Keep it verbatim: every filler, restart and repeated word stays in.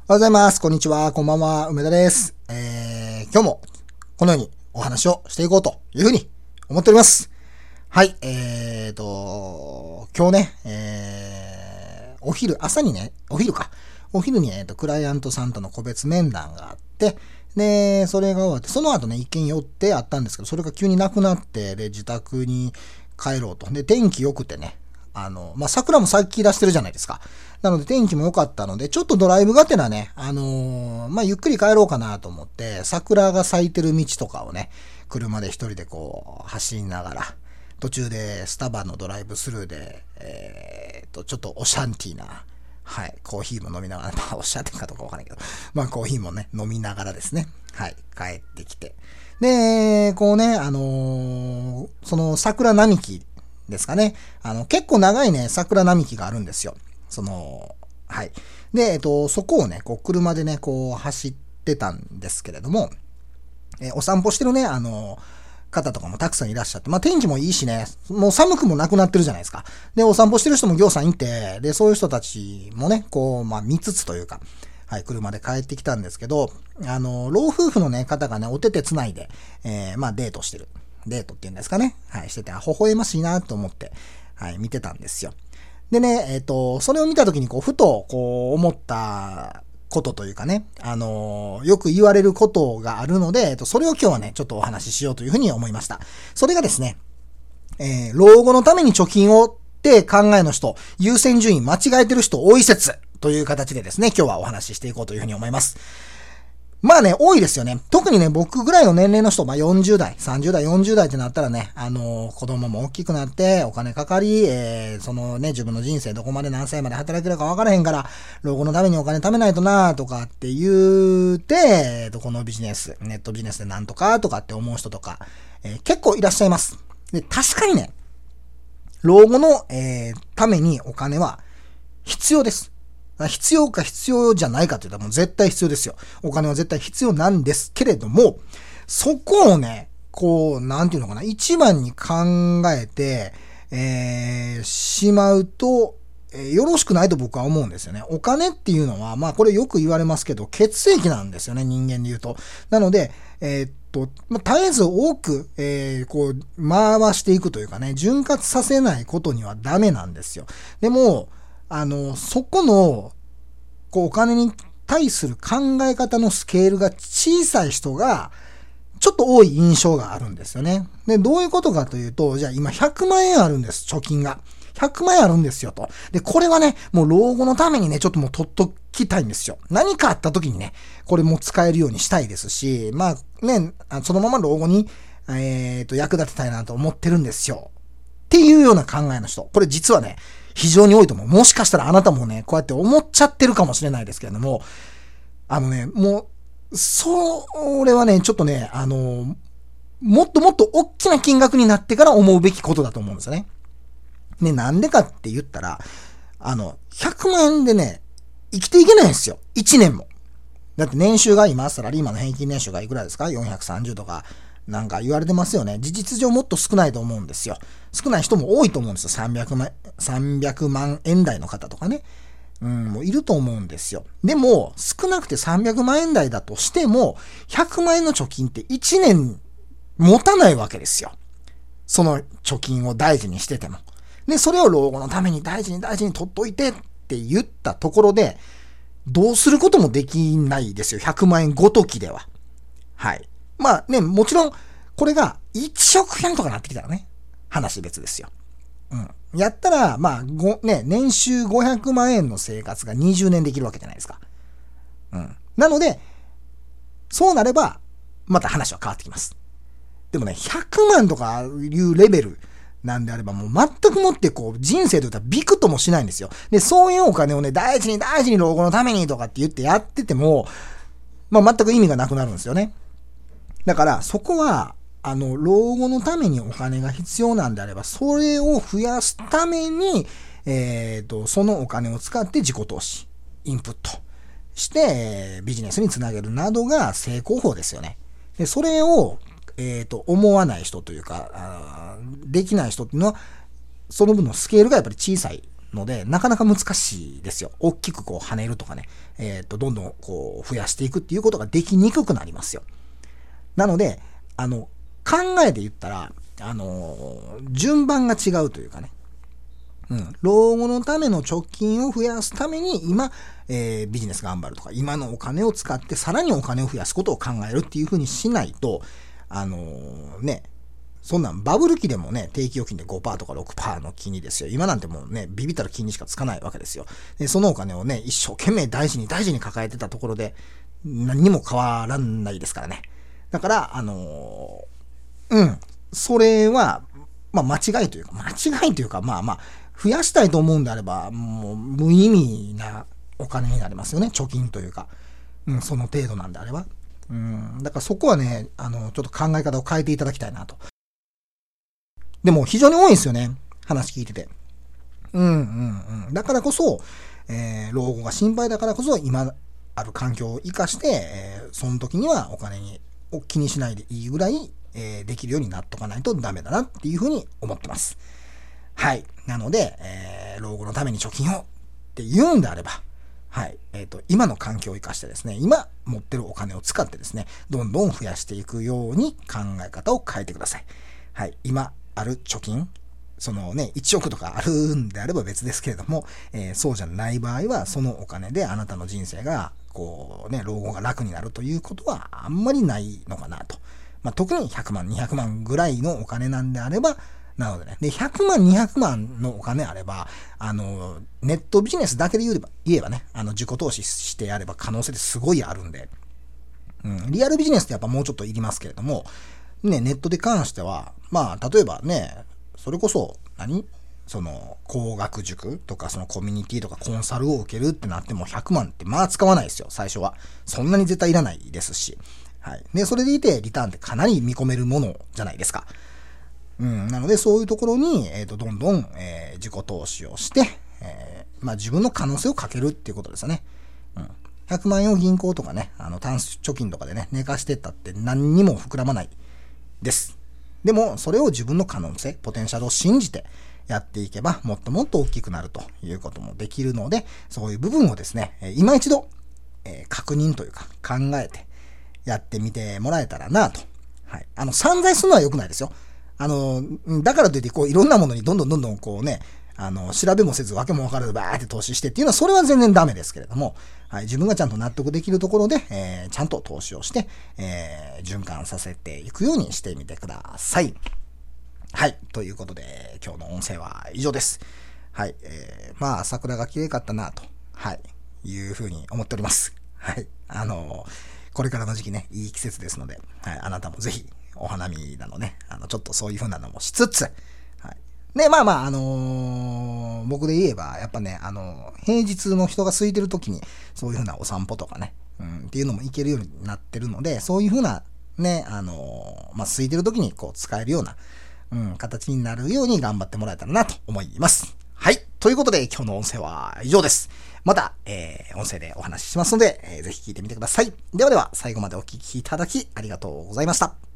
おはようございます。こんにちは。こんばんは。梅田です。えー、今日もこのようにお話をしていこうというふうに思っております。はい。えーと、今日ね、えー、お昼、朝にね、お昼か。お昼に、えーと、クライアントさんとの個別面談があって、で、それが終わって、その後ね、一件寄ってあったんですけど、それが急になくなって、で、自宅に帰ろうと。で、天気良くてね、あの、まあ、桜も咲き出してるじゃないですか。なので天気も良かったので、ちょっとドライブがてらね、あのー、まあ、ゆっくり帰ろうかなと思って、桜が咲いてる道とかをね、車で一人でこう、走りながら、途中でスタバのドライブスルーで、えーと、ちょっとオシャンティーな、はい、コーヒーも飲みながら、まあ、オシャンティーかどうかわからないけど、まあ、コーヒーもね、飲みながらですね、はい、帰ってきて。で、こうね、あのー、その桜並木、ですかね。あの、結構長いね、桜並木があるんですよ。その、はい。で、えっと、そこをね、こう、車でね、こう、走ってたんですけれども、えー、お散歩してるね、あの、方とかもたくさんいらっしゃって、まあ、天気もいいしね、もう寒くもなくなってるじゃないですか。で、お散歩してる人もぎょうさんいて、で、そういう人たちもね、こう、まあ、見つつというか、はい、車で帰ってきたんですけど、あの、老夫婦のね、方がね、お手手つないで、えー、まあ、デートしてる。デートっていうんですかね。はい、してて、微笑ましいなと思って、はい、見てたんですよ。でね、えっと、それを見たときに、こう、ふと、こう、思ったことというかね、あのー、よく言われることがあるので、えっと、それを今日はね、ちょっとお話ししようというふうに思いました。それがですね、えー、老後のために貯金をって考えの人、優先順位間違えてる人多い説という形でですね、今日はお話ししていこうというふうに思います。まあね、多いですよね。特にね、僕ぐらいの年齢の人、まあよんじゅう代、さんじゅう代、よんじゅう代ってなったらね、あのー、子供も大きくなって、お金かかり、えー、そのね、自分の人生どこまで何歳まで働けるか分からへんから、老後のためにお金貯めないとなとかって言うて、えーと、このビジネス、ネットビジネスでなんとかとかって思う人とか、えー、結構いらっしゃいます。で、確かにね、老後の、えー、ためにお金は必要です。必要か必要じゃないかって言ったらもう絶対必要ですよ。お金は絶対必要なんですけれども、そこをね、こう、なんていうのかな、一番に考えて、えー、しまうと、えー、よろしくないと僕は思うんですよね。お金っていうのは、まあこれよく言われますけど、血液なんですよね、人間で言うと。なので、えー、っと、まあ、絶えず多く、えー、こう、回していくというかね、潤滑させないことにはダメなんですよ。でも、あの、そこの、こう、お金に対する考え方のスケールが小さい人が、ちょっと多い印象があるんですよね。で、どういうことかというと、じゃあ今ひゃくまんえんあるんです、貯金が。ひゃくまんえんあるんですよと。で、これはね、もう老後のためにね、ちょっともう取っときたいんですよ。何かあった時にね、これも使えるようにしたいですし、まあね、そのまま老後に、えっと、役立てたいなと思ってるんですよ。っていうような考えの人。これ実はね、非常に多いと思う。もしかしたらあなたもね、こうやって思っちゃってるかもしれないですけれども、あのね、もう、それはね、ちょっとね、あの、もっともっと大きな金額になってから思うべきことだと思うんですよね。ね、なんでかって言ったら、あの、ひゃくまんえんでね、生きていけないんですよ。いちねんも。だって年収が今、サラリーマンの平均年収がいくらですか ?よんひゃくさんじゅう とか、なんか言われてますよね。事実上もっと少ないと思うんですよ。少ない人も多いと思うんですよ。さんびゃくまん、さんびゃくまんえん台の方とかね。うん、もういると思うんですよ。でも、少なくてさんびゃくまんえん台だとしても、ひゃくまん円の貯金っていちねん持たないわけですよ。その貯金を大事にしてても。で、それを老後のために大事に大事に取っといてって言ったところで、どうすることもできないですよ。ひゃくまんえんごときでは。はい。まあね、もちろん、これがいちおくえんとかなってきたらね、話別ですよ。うん。やったら、まあ、ご、ね、年収ごひゃくまんえんの生活がにじゅうねんできるわけじゃないですか。うん。なので、そうなれば、また話は変わってきます。でもね、ひゃくまんとかいうレベルなんであれば、もう全くもってこう、人生といったらビクともしないんですよ。で、そういうお金をね、大事に大事に老後のためにとかって言ってやってても、まあ全く意味がなくなるんですよね。だから、そこは、あの、老後のためにお金が必要なんであれば、それを増やすために、えっと、そのお金を使って自己投資、インプットして、ビジネスにつなげるなどが成功法ですよね。で、それを、えっと、思わない人というか、できない人っていうのは、その分のスケールがやっぱり小さいので、なかなか難しいですよ。大きくこう跳ねるとかね、えっと、どんどんこう増やしていくっていうことができにくくなりますよ。なので、あの、考えて言ったら、あの、順番が違うというかね、うん、老後のための貯金を増やすために今、えー、ビジネス頑張るとか、今のお金を使ってさらにお金を増やすことを考えるっていう風にしないと、あのー、ね、そんなんバブル期でもね、定期預金で ごパーセント とか ろくパーセント の金利ですよ。今なんてもうね、ビビったら金利しかつかないわけですよ。で、そのお金をね、一生懸命大事に大事に抱えてたところで、何にも変わらないですからね。だから、あのー、うん、それは、まあ間違いというか、間違いというか、まあまあ、増やしたいと思うんであれば、もう無意味なお金になりますよね。貯金というか。うん、その程度なんであれば。うん、だからそこはね、あの、ちょっと考え方を変えていただきたいなと。でも非常に多いんですよね。話聞いてて。うんうんうん。だからこそ、えー、老後が心配だからこそ、今ある環境を生かして、えー、その時にはお金にを気にしないでいいぐらい、えー、できるようになっとかないとダメだなっていうふうに思ってます。はい。なので、えー、老後のために貯金をって言うんであれば、はい。えっと、今の環境を生かしてですね、今持ってるお金を使ってですね、どんどん増やしていくように考え方を変えてください。はい。今ある貯金、そのね、いちおくとかあるんであれば別ですけれども、えー、そうじゃない場合は、そのお金であなたの人生が、こうね、老後が楽になるということはあんまりないのかなと。まあ、特にひゃくまん、にひゃくまんぐらいのお金なんであれば、なのでね。で、ひゃくまん、にひゃくまんのお金あれば、あの、ネットビジネスだけで言えば、言えばね、あの、自己投資してやれば可能性ってすごいあるんで、うん、リアルビジネスってやっぱもうちょっといりますけれども、ね、ネットで関しては、まあ、例えばね、それこそ何、その、高額塾とか、そのコミュニティとかコンサルを受けるってなってもひゃくまんってまあ使わないですよ、最初は。そんなに絶対いらないですし。はい。で、それでいて、リターンってかなり見込めるものじゃないですか。うん。なので、そういうところに、えっと、どんどん、えー、自己投資をして、えー、まあ自分の可能性をかけるっていうことですよね。うん。ひゃくまんえんを銀行とかね、あの、タンス貯金とかでね、寝かしてったって何にも膨らまないです。でも、それを自分の可能性、ポテンシャルを信じてやっていけば、もっともっと大きくなるということもできるので、そういう部分をですね、今一度、えー、確認というか考えてやってみてもらえたらなと。はい。あの、散財するのは良くないですよ。あの、だからといって、こう、いろんなものにどんどんどんどんこうね、あの、調べもせず、わけもわからず、バーって投資してっていうのは、それは全然ダメですけれども、はい、自分がちゃんと納得できるところで、えー、ちゃんと投資をして、えー、循環させていくようにしてみてください。はい。ということで、今日の音声は以上です。はい。えー、まあ、桜が綺麗かったな、と、はい、いうふうに思っております。はい。あの、これからの時期ね、いい季節ですので、はい、あなたもぜひ、お花見なのね、あの、ちょっとそういう風なのもしつつ、はい。で、まあまあ、あのー、僕で言えば、やっぱね、あのー、平日の人が空いてる時に、そういう風なお散歩とかね、うん、っていうのも行けるようになってるので、そういう風な、ね、あのー、まあ、空いてる時にこう、使えるような、うん、形になるように頑張ってもらえたらなと思います。はい。ということで、今日の音声は以上です。また、えー、音声でお話ししますので、えー、ぜひ聞いてみてください。ではでは、最後までお聞きいただき、ありがとうございました。